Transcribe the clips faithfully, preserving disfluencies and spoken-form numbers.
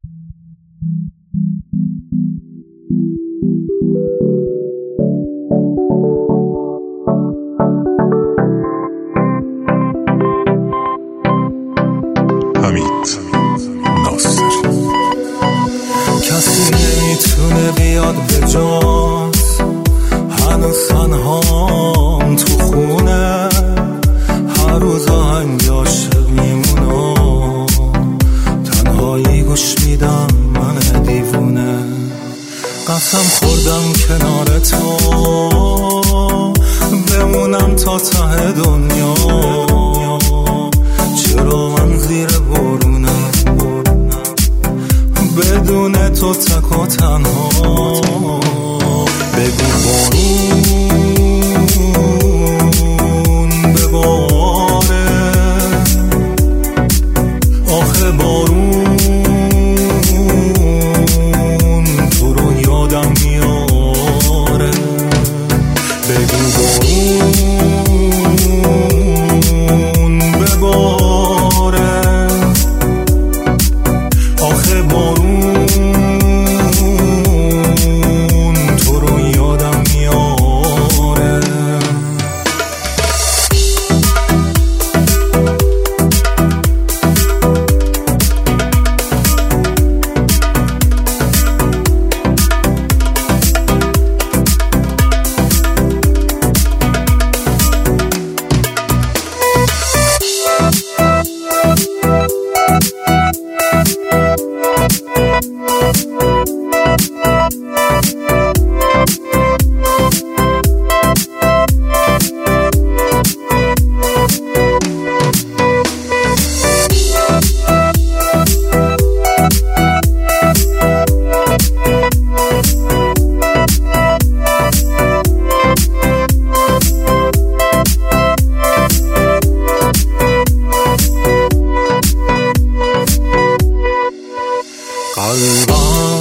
حمید ناصری. کسی نمیتونه بیاد به جاست، هنوز تنهام تو خونه، هر روز آهنگاش میمونم، تنهایی گوش میدم من دیوونه. قسم خوردم کنار تو بمونم تا ته دنیا، چرا من زیر بارونم بدون تو تک و تنها. بگو بارون بباره، آخه بارون تو رو یادم میاره. بگو بارون بباره، آخه بارون تو رو یادم میاره. قلبم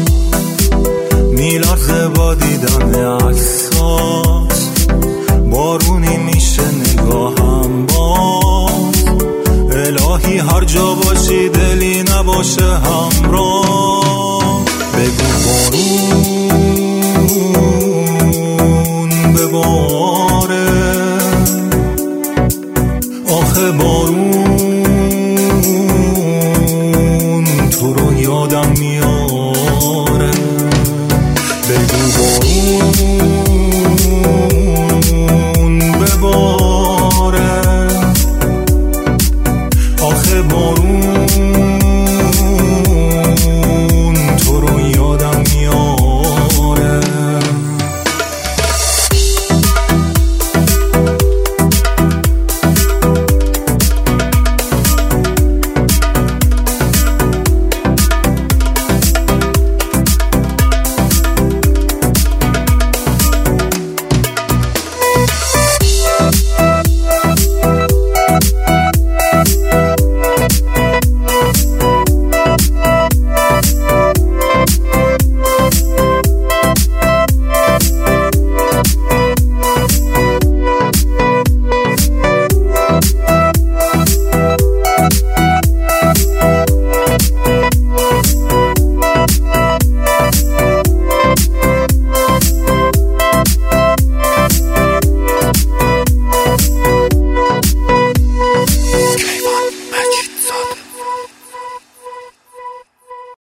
میلرزه با دیدن عکسات، بارونی میشه نگاهم باز. الهی هر جا باشی دلی نباشه همراه.